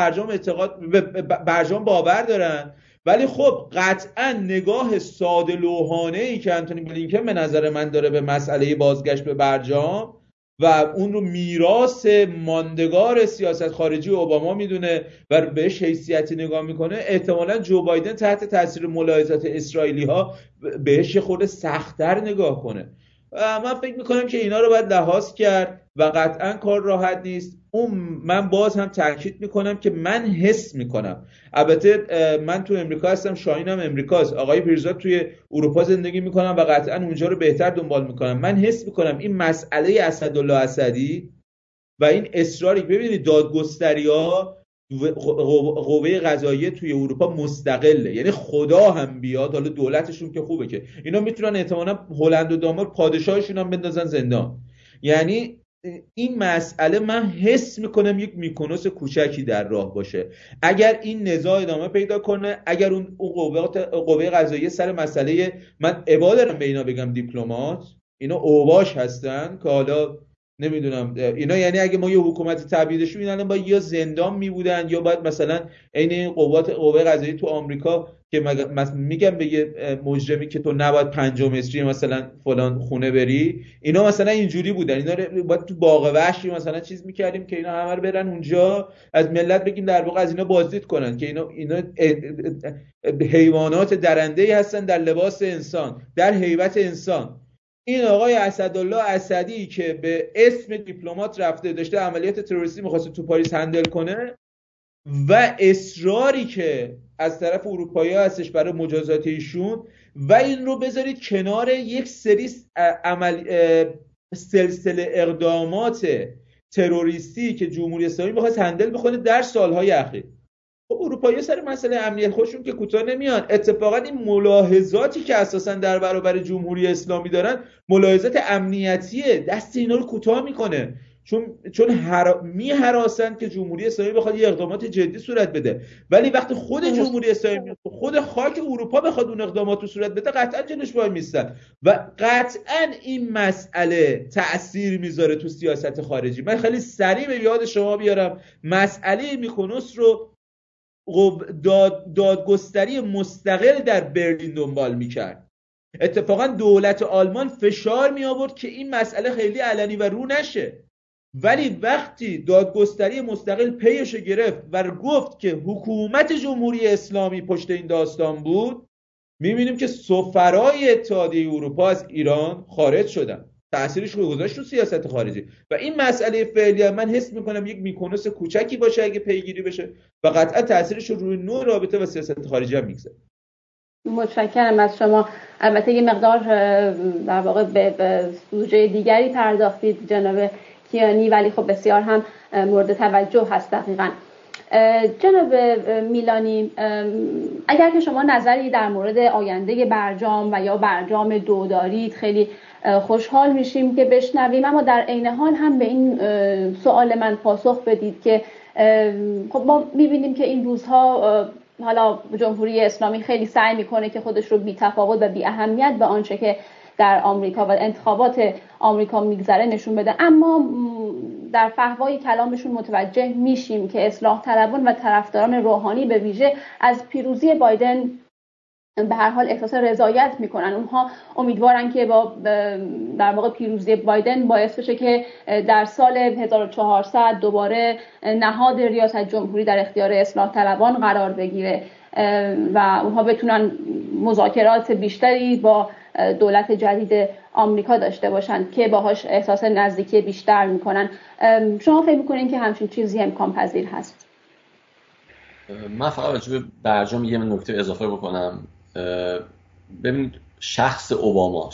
Speaker 3: برجام باور دارن، ولی خب قطعا نگاه ساده لوحانه‌ای که انتونی بلینکن به نظر من داره به مسئله بازگشت به برجام و اون رو میراث ماندگار سیاست خارجی اوباما میدونه و بهش حیثیتی نگاه میکنه، احتمالاً جو بایدن تحت تاثیر ملاحظات اسرائیلی ها بهش خود سخت‌تر نگاه کنه. من فکر میکنم که اینا رو باید لحاظ کرد و قطعا کار راحت نیست. من باز هم تاکید میکنم که من حس میکنم، البته من تو امریکا هستم، شاهینم امریکاست، آقای پیرزاد توی اروپا زندگی میکنم و قطعا اونجا رو بهتر دنبال میکنم. من حس میکنم این مسئله اسدالله اسدی و این اصراری، ببینید دادگستری‌ها قوه قضاییه توی اروپا مستقله، یعنی خدا هم بیاد، حالا دولتشون که خوبه که اینا میتونن احتمالاً هلند و دانمارک پادشاهشون هم بندازن زندان. یعنی این مسئله من حس میکنم یک میکونوس کوچکی در راه باشه. اگر این نزاع ادامه پیدا کنه، اگر اون قوه قضاییه سر مسئله، من ابا دارم به اینا بگم دیپلمات، اینا اوباش هستن که حالا نمیدونم اینا، یعنی اگه ما یه حکومت تبعیدشون اینا باید یا زندان میبودن یا باید مثلا عین این قوه قضاییه تو آمریکا که میگم به یه مجرمی که تو نباید 5 متری مثلا فلان خونه بری، اینا مثلا اینجوری بودن. اینا رو باید تو باغ وحشی مثلا چیز میکردیم که اینا همه رو برن اونجا از ملت بگیم در واقع از اینا بازدید کنن که اینا حیوانات درنده‌ای هستن در لباس انسان، در هیبت انسان. این آقای اسدالله اسدی که به اسم دیپلمات رفته داشته عملیات تروریستی می‌خواسته تو پاریس هندل کنه و اصراری که از طرف اروپایی‌ها هستش برای مجازات ایشون، و این رو بذارید کنار یک سری سلسله اقدامات تروریستی که جمهوری اسلامی می‌خواست هندل بکنه در سالهای اخیر. خب اروپایی‌ها سر مسئله امنیت خودشون که کوتاه نمیان. اتفاقا این ملاحظاتی که اساسا در برابر جمهوری اسلامی دارن ملاحظات امنیتیه، دست اینا رو کوتاه میکنه، چون میهراسن که جمهوری اسلامی بخواد یه اقدامات جدی صورت بده. ولی وقتی خود جمهوری اسلامی، خود خاک اروپا بخواد اون اقدامات رو صورت بده، قطعا جلوش وای میستن و قطعا این مسئله تأثیر میذاره تو سیاست خارجی. من خیلی سریع به یاد شما بیارم مسئله میکونوس رو دادگستری مستقل در برلین دنبال میکرد. اتفاقا دولت آلمان فشار می آورد که این مسئله خیلی علنی و رو نشه، ولی وقتی دادگستری مستقل پیش گرفت و گفت که حکومت جمهوری اسلامی پشت این داستان بود، میبینیم که سفرای اتحادیه اروپا از ایران خارج شدن. تأثیرش رو گذاشت تو سیاست خارجی و این مسئله فعلی من حس میکنم یک میکونوس کوچکی باشه اگه پیگیری بشه و قطعا تأثیرش رو روی نوع رابطه و سیاست خارجی هم میگذاره.
Speaker 1: متشکرم از شما. البته یه مقدار در واقع به سوژه دیگری پرداختید جناب کیانی، ولی خب بسیار هم مورد توجه هست. دقیقاً جناب میلانی، اگر که شما نظری در مورد آینده برجام و یا برجام 2 دارید خیلی خوشحال میشیم که بشنویم، اما در عین حال هم به این سوال من پاسخ بدید که خب ما میبینیم که این روزها حالا جمهوری اسلامی خیلی سعی میکنه که خودش رو بی تفاوت و بی اهمیت به آنچه که در آمریکا و انتخابات آمریکا میگذره نشون بده. اما در فحوای کلامشون متوجه میشیم که اصلاح طلبان و طرفداران روحانی به ویژه از پیروزی بایدن به هر حال احساس رضایت میکنن. اونها امیدوارن که با در واقع پیروزی بایدن باعث بشه که در سال 1400 دوباره نهاد ریاست جمهوری در اختیار اصلاح طلبان قرار بگیره و اونها بتونن مذاکرات بیشتری با دولت جدید آمریکا داشته باشن که باهاش احساس نزدیکی بیشتر میکنن. شما فکر میکنین که همچین چیزی امکان پذیر هست؟
Speaker 4: من فقط راجع به برجام یه نکته اضافه بکنم. ببینید شخص اوباما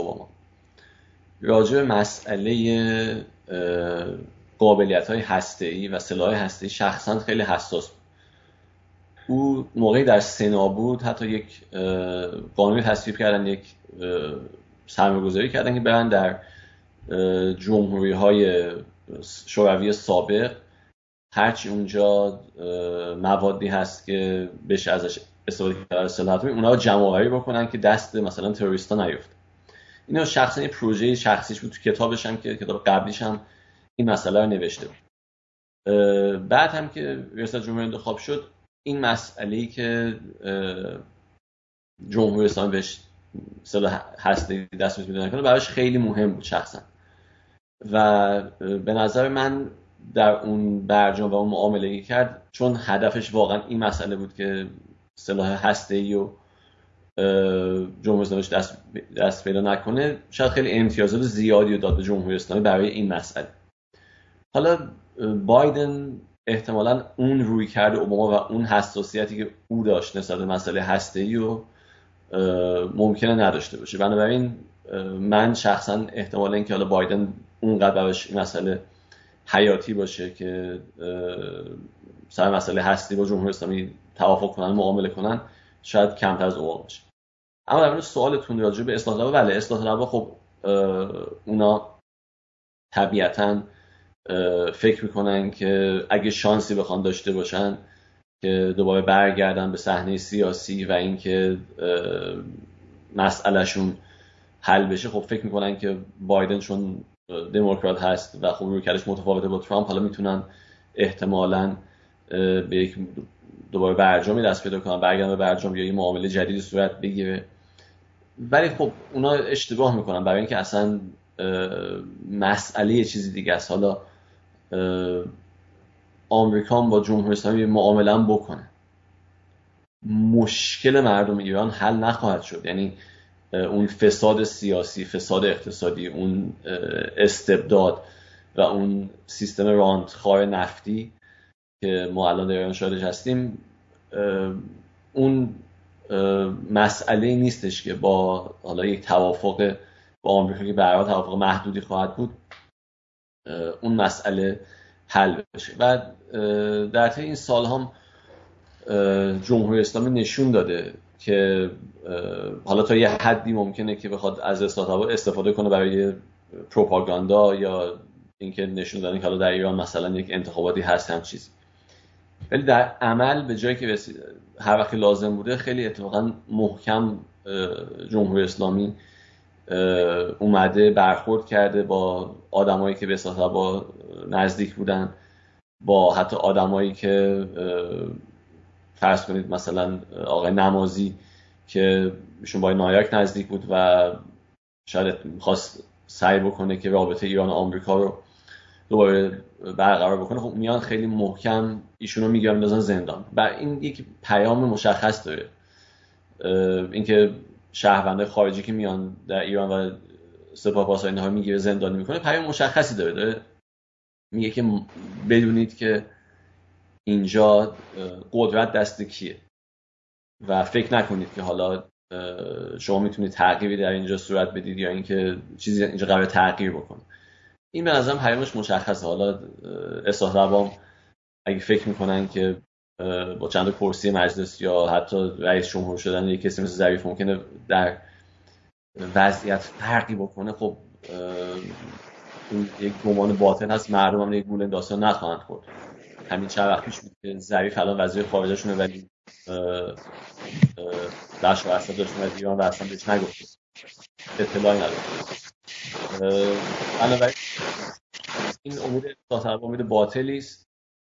Speaker 4: راجع به مسئله قابلیت‌های هسته‌ای و سلاح هسته‌ای شخصا خیلی حساس بود. او موقعی در سنا بود حتی یک قانونی تصویب کردن، یک سرمایه‌گذاری کردن که برن در جمهوری‌های شوروی سابق هرچی اونجا موادی هست که بشه ازش استفاده کرد سلاح اتمی اونها رو جمع‌آوری بکنن که دست مثلا تروریستا نیفته. اینا شخصا یه پروژه شخصیش بود، تو کتابش هم که کتاب قبلیش هم این مسئله رو نوشته بود. بعد هم که ریاست جمهوری انتخاب شد این مسئله‌ای که جمهوری اسلامی بهش سلاح هسته‌ای دست می‌ده نکنه براش خیلی مهم بود شخصا و به نظر من در اون برجام و اون معامله‌ای کرد چون هدفش واقعا این مسئله بود که سلاح هسته‌ای و جمهوری اسلامی دست پیدا نکنه. شاید خیلی امتیازات زیادی رو داد به جمهوری اسلامی برای این مسئله. حالا بایدن احتمالاً اون روی کرده اوباما و اون حساسیتی که او داشت نسبت به مسئله هسته‌ای رو ممکنه نداشته باشه. بنابراین من شخصا احتمال اینکه حالا بایدن اونقدر براش این مسئله حیاتی باشه که سر مسئله هستی با جمهوری اسلامی توافق کنن، معامله کنن، شاید کمتر از اوباما باشه. اما در مورد سوالتون راجع به اصلاح طلبها، بله اصلاح طلبها خب اونا طبیعتاً فکر میکنن که اگه شانسی بخوان داشته باشن که دوباره برگردن به صحنه سیاسی و اینکه مسئلهشون حل بشه، خب فکر میکنن که بایدن چون دموکرات هست و خب رویکردش متفاوته با ترامپ حالا میتونن احتمالاً به یک دوباره برجامی دست پیدا کنن، برگردن به برجام یا یه معامله جدیدی صورت بگیره. ولی خب اونا اشتباه میکنن برای اینکه اصلا مسئله یه چیزی دیگه است. حالا آمریکا با جمهوری اسلامی معامله بکنه، مشکل مردم ایران حل نخواهد شد. یعنی اون فساد سیاسی، فساد اقتصادی، اون استبداد و اون سیستم راندخوار نفتی که ما الان در ایران شاهدش هستیم، اون مسئله نیستش که با حالا یک توافق با آمریکا که به هر حال توافق محدودی خواهد بود اون مسئله حل بشه. و در طی این سال هم جمهوری اسلامی نشون داده که حالا تا یه حدی ممکنه که بخواد از اصلاح طلبها استفاده کنه برای پروپاگاندا یا اینکه نشون دادن که حالا در ایران مثلا یک انتخاباتی هست هم چیزی، ولی در عمل به جایی که هر وقت لازم بوده خیلی اتفاقا محکم جمهوری اسلامی اومده برخورد کرده با آدمایی که به اصلاح طلبها نزدیک بودن، با حتی آدمایی که فرض کنید مثلا آقای نمازی که ایشون با نایاک نزدیک بود و شاید خواست سعی بکنه که رابطه ایران و آمریکا رو دوباره برقرار بکنه، خب میان خیلی محکم ایشونو میگیرن میندازن زندان. بر این یک پیام مشخص داره، اینکه شهروندای خارجی که میان در ایران و سپاهپاسای اینها میگیره زندانی میکنه، پیام مشخصی داره میگه که بدونید که اینجا قدرت دست کیه و فکر نکنید که حالا شما میتونید تغییری در اینجا صورت بدید یا اینکه چیزی اینجا قراره تغییر بکنه. این به نظرم پیامش مشخصه. حالا اصلاح طلبها اگه فکر میکنن که با چند کرسی مجلس یا حتی رئیس جمهور شدن یک کسی مثل ظریف ممکنه در وضعیت فرقی بکنه، خب این یک گمان باطن هست، مردم هم یک گول این داستان نخواهند خورد. همین چند وقت پیش بود که ظریف الان وزیر خارجه شونه ولی بشار اسد داشت از ایران و اصلا بهش نگفت. اطلاعی ندارم. بنابراین این امید اصلاح طلب امید باطلی است.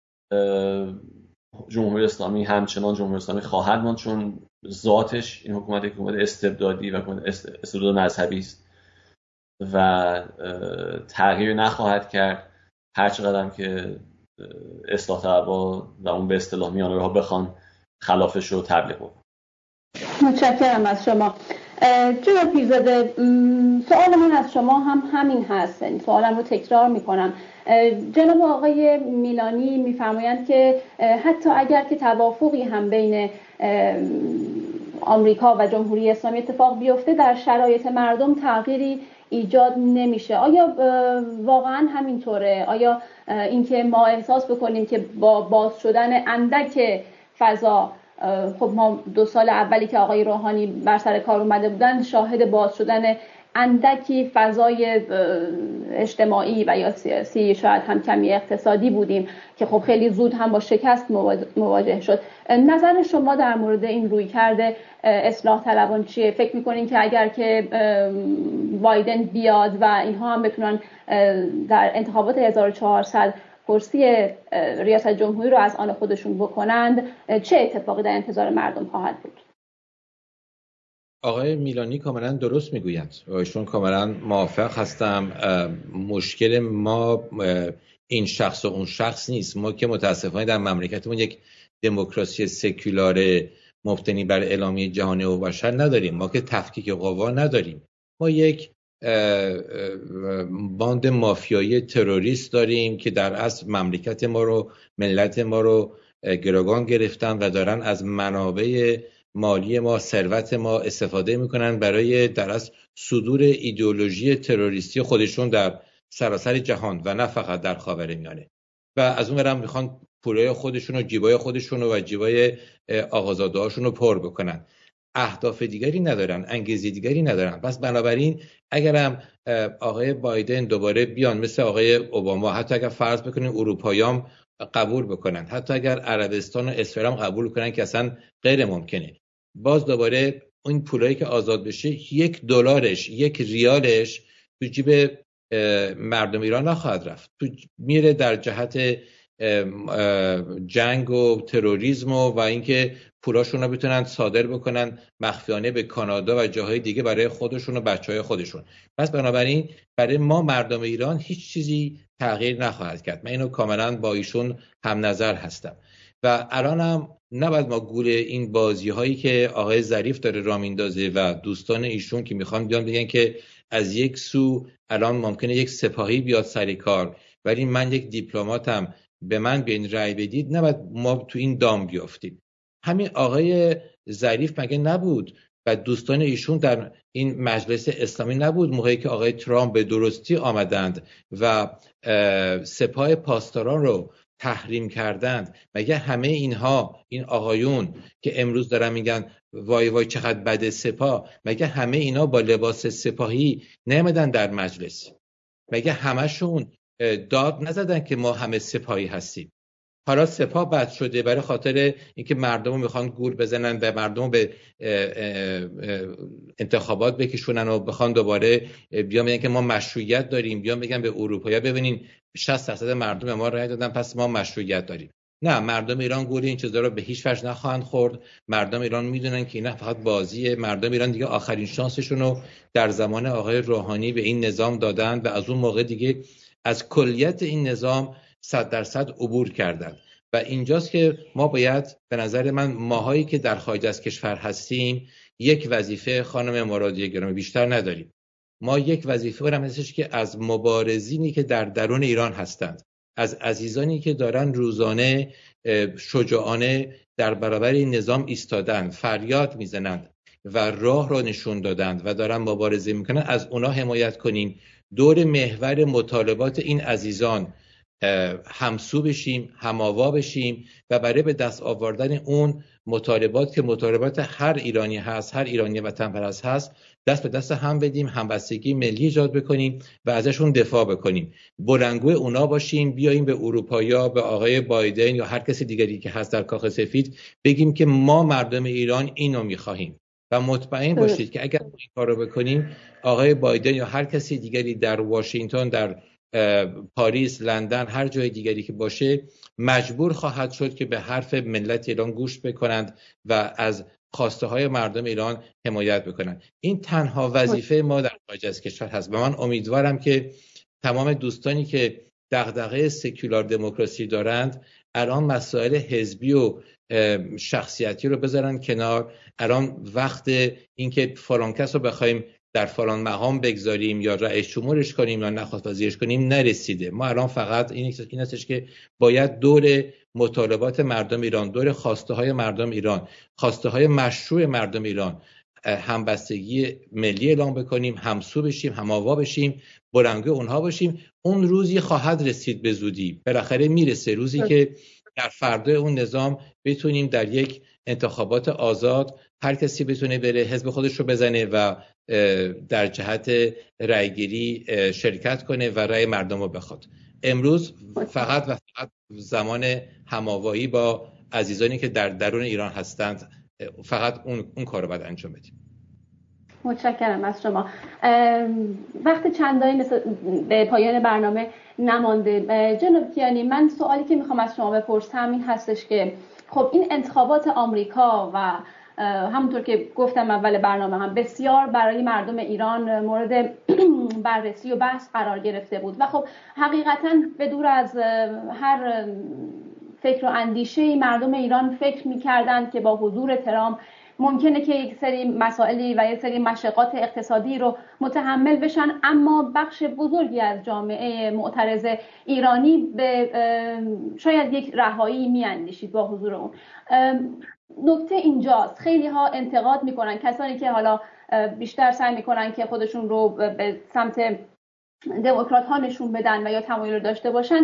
Speaker 4: جمهوری اسلامی همچنان جمهوری اسلامی خواهد ماند، چون ذاتش این حکومت استبدادی و حکومت استبداد مذهبی است و تغییر نخواهد کرد هر چقدر که اصلاح طلبها و اون به اصطلاح میانه‌روها بخوان خلافش رو تبلیغ کنن.
Speaker 1: متشکرم از شما جناب پیرزاده. سوال من از شما هم همین هست، سوالم رو تکرار میکنم. جناب آقای میلانی میفرمایند که حتی اگر که توافقی هم بین آمریکا و جمهوری اسلامی اتفاق بیفته، در شرایط مردم تغییری ایجاد نمیشه. آیا واقعا همینطوره؟ آیا اینکه ما احساس بکنیم که با باز شدن اندک فضا، خب ما 2 سال اولی که آقای روحانی بر سر کار اومده بودن شاهد باز شدن اندکی فضای اجتماعی و یا سیاسی، شاید هم کمی اقتصادی بودیم که خب خیلی زود هم با شکست مواجه شد. نظر شما در مورد این رویکرد اصلاح طلبان چیه؟ فکر میکنین که اگر که بایدن بیاد و اینها هم بتونن در انتخابات 1400 کرسی ریاست جمهوری رو از آن خودشون بکنند، چه اتفاقی در انتظار مردم خواهد بود؟
Speaker 2: آقای میلانی کاملا درست میگویند، ایشون کاملا موافق هستم. مشکل ما این شخص و اون شخص نیست. ما که متاسفانه در مملکتمون یک دموکراسی سکولار مبتنی بر اعلامیه جهانی حقوق بشر نداریم. ما که تفکیک قوا نداریم. ما یک باند مافیایی تروریست داریم که در اصل مملکت ما رو، ملت ما رو گروگان گرفتن و دارن از منابع مالی ما، ثروت ما استفاده میکنن برای در اصل صدور ایدئولوژی تروریستی خودشون در سراسر جهان و نه فقط در خاورمیانه. و از اون برم میخوان پولای خودشون و جیبای خودشون و جیبای آقازاده هاشون رو پر بکنن. اهداف دیگری ندارن، انگیزه دیگری ندارن. پس بنابراین اگرم آقای بایدن دوباره بیان مثل آقای اوباما، حتی اگر فرض بکنیم اروپاییام قبول بکنن، حتی اگر عربستان و اسرائیل هم قبول کنن که اصلا غیر ممکنه، باز دوباره این پولایی که آزاد بشه $1 $1 ریالش تو جیب مردم ایران نخواهد رفت، تو میره در جهت جنگ و تروریسم و اینکه پولاشون رو بتونن صادر بکنن مخفیانه به کانادا و جاهای دیگه برای خودشون و بچهای خودشون. پس بنابراین برای ما مردم ایران هیچ چیزی تغییر نخواهد کرد. من اینو کاملا با ایشون هم نظر هستم و الان هم نباید ما گول این بازی هایی که آقای ظریف داره راه میندازه و دوستان ایشون که میخوان بیان بگن که از یک سو الان ممکنه یک سپاهی بیاد سر کار ولی من یک دیپلماتم، به من بین رأی بدید، نباید ما تو این دام بیافتیم. همین آقای ظریف مگه نبود و دوستان ایشون در این مجلس اسلامی نبود موقعی که آقای ترامپ به درستی آمدند و سپاه پاسداران رو تحریم کردند؟ مگه همه اینها، این آقایون که امروز دارن میگن وای وای چقدر بده سپاه، مگه همه اینا با لباس سپاهی نمیدن در مجلس؟ مگه همشون داد نزدن که ما همه سپاهی هستیم؟ حالا سپاه بد شده برای خاطر اینکه مردم رو میخوان گول بزنن و مردم به انتخابات بکشونن و بخوان دوباره بیان بگن که ما مشروعیت داریم، بیان بگن به اروپایا ببینین 60% مردم ما رأی دادن پس ما مشروعیت داریم. نه، مردم ایران گول این چیزا رو به هیچ وجه نخواهند خورد. مردم ایران میدونن که اینا فقط بازیه. مردم ایران دیگه آخرین شانسشون رو در زمان آقای روحانی به این نظام دادن و از اون موقع دیگه از کلیت این نظام 100% عبور کردن. و اینجاست که ما باید، به نظر من، ماهایی که در خارج از کشور هستیم یک وظیفه، خانم مرادی گرامی، بیشتر نداریم. ما یک وظیفه برام هستش که از مبارزینی که در درون ایران هستند، از عزیزانی که دارن روزانه شجاعانه در برابر این نظام ایستادن، فریاد میزنند و راه رو نشون دادند و دارن مبارزه میکنن، از اونا حمایت کنیم. دور محور مطالبات این عزیزان همسو بشیم، هماوا بشیم و برای به دست آوردن اون مطالبات که مطالبات هر ایرانی هست، هر ایرانی وطن پرست هست، دست به دست هم بدیم، همبستگی ملی ایجاد بکنیم و ازشون دفاع بکنیم. بلندگو اونا باشیم، بیاییم به اروپایا، به آقای بایدن یا هر کسی دیگری که هست در کاخ سفید بگیم که ما مردم ایران اینو میخواهیم. و مطمئن باشید که اگر این کار رو بکنیم آقای بایدن یا هر کسی دیگری در واشنگتن، در پاریس، لندن، هر جای دیگری که باشه مجبور خواهد شد که به حرف ملت ایران گوش بکنند و از خواسته های مردم ایران حمایت بکنند. این تنها وظیفه ما در خارج از کشور هست و من امیدوارم که تمام دوستانی که دغدغه سکولار دموکراسی دارند الان مسائل حزبی و شخصیتی رو بذارن کنار. الان وقت اینکه فلان کس رو بخوایم در فلان مقام بگذاریم یا رئیس جمهورش کنیم یا نخست وزیرش کنیم نرسیده. ما الان فقط این هستش که باید دور مطالبات مردم ایران، دور خواسته های مردم ایران، خواسته های مشروع مردم ایران همبستگی ملی اعلام بکنیم، همسو بشیم، هم‌آوا بشیم، بلندگو اونها باشیم. اون روزی خواهد رسید به زودی، بالاخره میرسه روزی که در فردای اون نظام بتونیم در یک انتخابات آزاد هر کسی بتونه بره حزب خودش رو بزنه و در جهت رأیگیری شرکت کنه و رأی مردم رو بخواد. امروز فقط زمان هم‌آوایی با عزیزانی که در درون ایران هستند، فقط اون کار رو باید انجام بدیم.
Speaker 1: متشکرم از شما. وقت چندانی به پایان برنامه نمانده. جناب کیانی، من سوالی که میخوام از شما بپرسم این هستش که خب این انتخابات آمریکا و همونطور که گفتم اول برنامه هم بسیار برای مردم ایران مورد بررسی و بحث قرار گرفته بود و خب حقیقتاً به دور از هر فکر و اندیشه‌ای مردم ایران فکر می‌کردند که با حضور ترامپ ممکنه که یک سری مسائلی و یک سری مشقات اقتصادی رو متحمل بشن، اما بخش بزرگی از جامعه معترض ایرانی به شاید یک رهایی میاندیشید با حضور اون. نکته اینجاست، خیلی ها انتقاد میکنن، کسانی که حالا بیشتر سعی میکنن که خودشون رو به سمت دموکرات ها نشون بدن و یا تمایل رو داشته باشن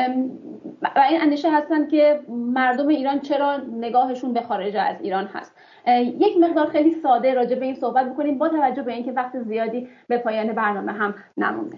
Speaker 1: و این اندیشه هستن که مردم ایران چرا نگاهشون به خارج از ایران هست. یک مقدار خیلی ساده راجع به این صحبت بکنیم با توجه به اینکه وقت زیادی به پایان برنامه هم نمونده.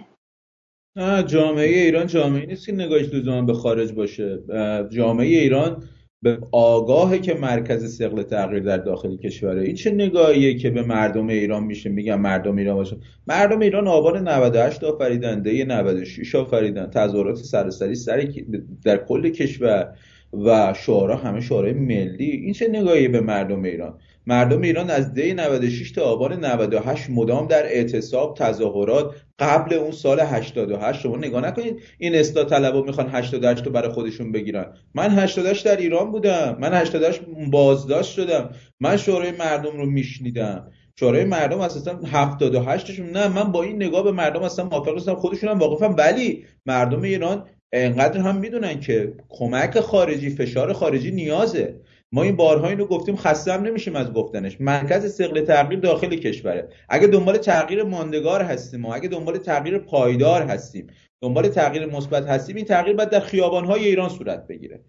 Speaker 3: جامعه ایران جامعه نیست که نگاهش لزوما به خارج باشه. جامعه ایران به آگاهه که مرکز ثقل تغییر در داخل کشوره. این چه نگاهیه که به مردم ایران میشه میگن مردم ایران باشه؟ مردم ایران آبان 98 آفریدن، دی 96 آفریدن، تظاهرات سراسری در کل کشور و شورا همه شورای ملی. این چه نگاهی به مردم ایران؟ مردم ایران از دی 96 تا آبان 98 مدام در اعتصاب، تظاهرات. قبل اون سال 88 شما نگاه نکنید این اصلاح طلبا میخوان 88 رو برای خودشون بگیرن. من 88 در ایران بودم، من 88 بازداشت شدم، من شورای مردم رو میشنیدم. شورای مردم اساسا 78شون نه، من با این نگاه به مردم اصلا موافق نیستم، خودشون هم واقفن. ولی مردم ایران اینقدر هم میدونن که کمک خارجی، فشار خارجی نیازه. ما این بارها اینو گفتیم، خسته هم نمیشیم از گفتنش. مرکز ثقل تغییر داخل کشوره. اگه دنبال تغییر ماندگار هستیم و اگه دنبال تغییر پایدار هستیم، دنبال تغییر مثبت هستیم، این تغییر باید در خیابان‌های ایران صورت بگیره.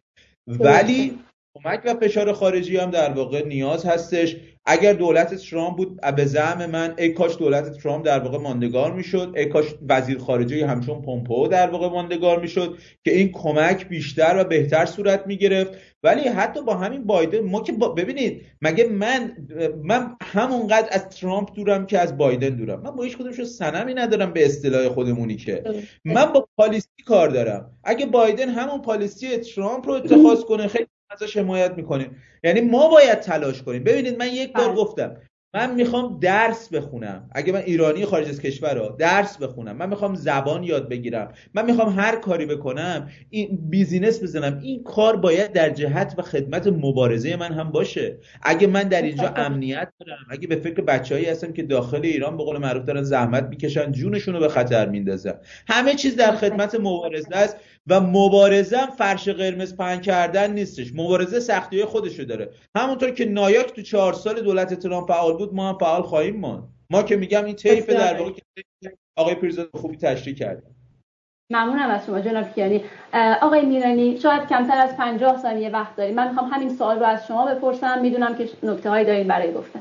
Speaker 3: ولی کمک و فشار خارجی هم در واقع نیاز هستش. اگر دولت ترامپ بود، به زعم من ای کاش دولت ترامپ در واقع ماندگار میشد، ای کاش وزیر خارجه همچون پومپئو در واقع ماندگار میشد که این کمک بیشتر و بهتر صورت میگرفت. ولی حتی با همین بایدن ما که ببینید، مگه من همونقدر از ترامپ دورم که از بایدن دورم. من با هیچ کدومشون صنمی ندارم به اصطلاح خودمونی، که من با پالیسی کار دارم. اگه بایدن همون پالیسی ترامپ رو اتخاذ کنه خیلی ازش حمایت میکنیم. یعنی ما باید تلاش کنیم. ببینید من یک بار گفتم من میخوام درس بخونم، اگه من ایرانی خارج از کشور درس بخونم، من میخوام زبان یاد بگیرم، من میخوام هر کاری بکنم، این بیزینس بزنم، این کار باید در جهت و خدمت مبارزه من هم باشه. اگه من در اینجا امنیت دارم، اگه به فکر بچه‌ای هستم که داخل ایران به قول معروف دارن زحمت میکشن، جونشون رو به خطر میندازن، همه چیز در خدمت مبارزه است. و مبارزه هم فرش قرمز پهن کردن نیستش. مبارزه سختی‌های خودشو داره. همونطور که نایاک تو 4 سال دولت ترامپ فعال بود، ما هم فعال خواهیم ماند. ما که میگم این طیف در واقع آقای پیرزاده خوبی تشریح کرد.
Speaker 1: ممنونم از شما جناب کیانی. آقای میرانی، شاید کمتر از 50 ثانیه وقت داریم. من میخوام همین سوال رو از شما بپرسم. میدونم که نکته‌هایی دارین برای گفتن.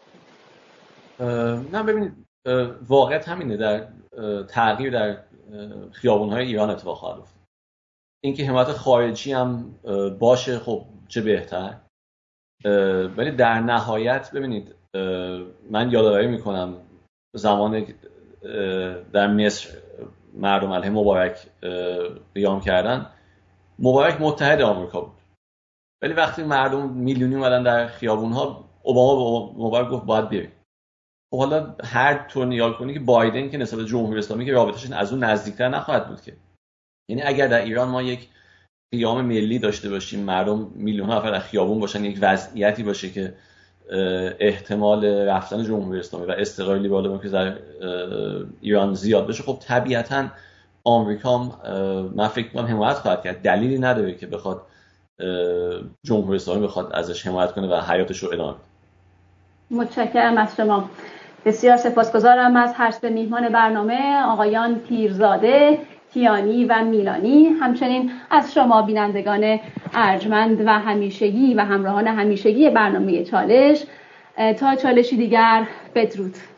Speaker 4: نه ببینید، واقعیت همینه، در تغییر در خیابان‌های ایران اتفاق خواهد افتاد. اینکه حمایت خارجی هم باشه خب چه بهتر. ولی در نهایت ببینید من یادآوری میکنم زمان در مصر مردم علیه مبارک قیام کردن، مبارک متحد آمریکا بود، ولی وقتی مردم میلیونی اومدن در خیابون‌ها، اوباما به مبارک گفت باید بریم. خب حالا هر طور نگاه کنی که بایدن که نسبت به جمهوری اسلامی که رابطه‌شون از اون نزدیکتر نخواهد بود که. یعنی اگر در ایران ما یک قیام ملی داشته باشیم، مردم میلیون‌ها نفر در خیابون باشن، یک وضعیتی باشه که احتمال رفتن جمهوری اسلامی و استقرار لیبرال دموکراسی در ایران زیاد بشه، خب طبیعتاً آمریکا هم من فکر می‌کنم حمایت خواهد کرد. دلیلی نداره که بخواد جمهوری اسلامی بخواد ازش حمایت کنه و حیاتش رو ادامه بده.
Speaker 1: متشکرم از شما. بسیار سپاسگزارم از هر سه میهمان برنامه، آقایان پیرزاده، کیانی و میلانی، همچنین از شما بینندگان ارجمند و همیشگی و همراهان همیشگی برنامه چالش. تا چالشی دیگر، بدرود.